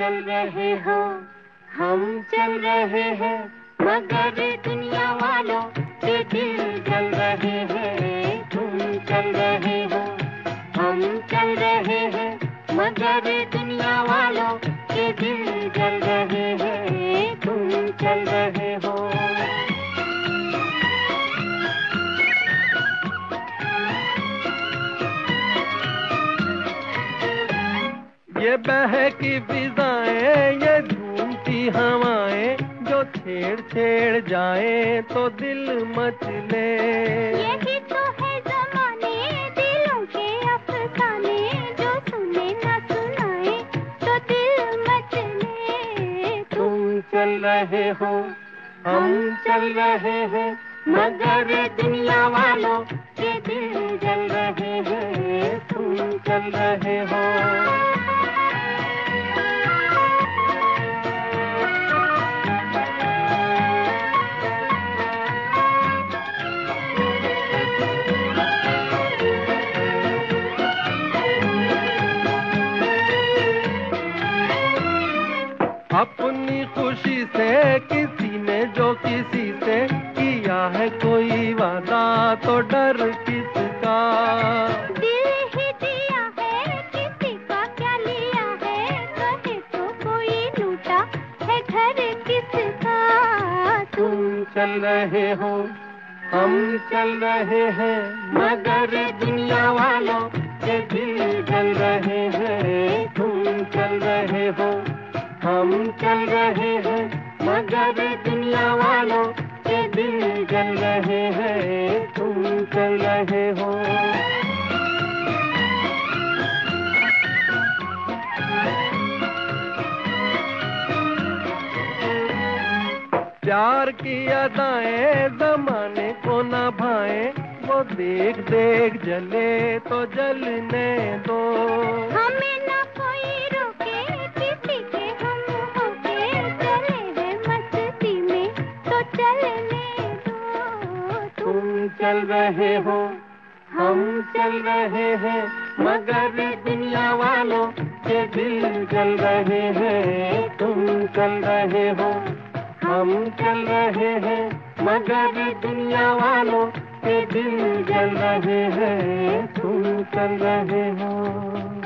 चल रहे हो, हम चल रहे हैं, मगर दुनिया वालों के दिल जल रहे हैं। तुम चल रहे हो, हम चल रहे हैं, मगर दुनिया वालों के दिल जल रहे हैं। तुम चल रहे हो। ये बहकी फिजाएं, ये झूमती हवाएं, जो छेड़ छेड़ जाए तो दिल मचले। यही तो है ज़माने, दिलों के अफसाने, जो सुने ना सुनाए तो दिल मचले। तुम चल रहे हो, हम चल रहे हैं, मगर दुनिया वालों के दिल जल रहे हैं। तुम चल रहे हो। अपनी खुशी से किसी ने जो किसी से किया है कोई वादा, तो डर किसका। दिल ही दिया है, किसी का क्या लिया है, कहे तो कोई लूटा है घर किसका। तुम चल रहे हो, हम चल रहे हैं, मगर दुनिया वालों के दिल जल रहे हैं। तुम चल रहे हो, हम चल रहे हैं, मगर दुनिया वालों के दिल जल रहे हैं। तुम चल रहे हो। प्यार की अदाएं जमाने को ना भाएं, वो देख देख जले तो जलने दो। हमें ना कोई रोके, किसी के हम होके चले हैं मस्ती में, तो चलने दो। तुम चल रहे हो, हम चल रहे हैं, मगर दुनिया वालों के दिल जल रहे हैं। तुम चल रहे हो, हम चल रहे हैं, मगर दुनिया वालों के दिल जल रहे हैं। तुम चल रहे हो।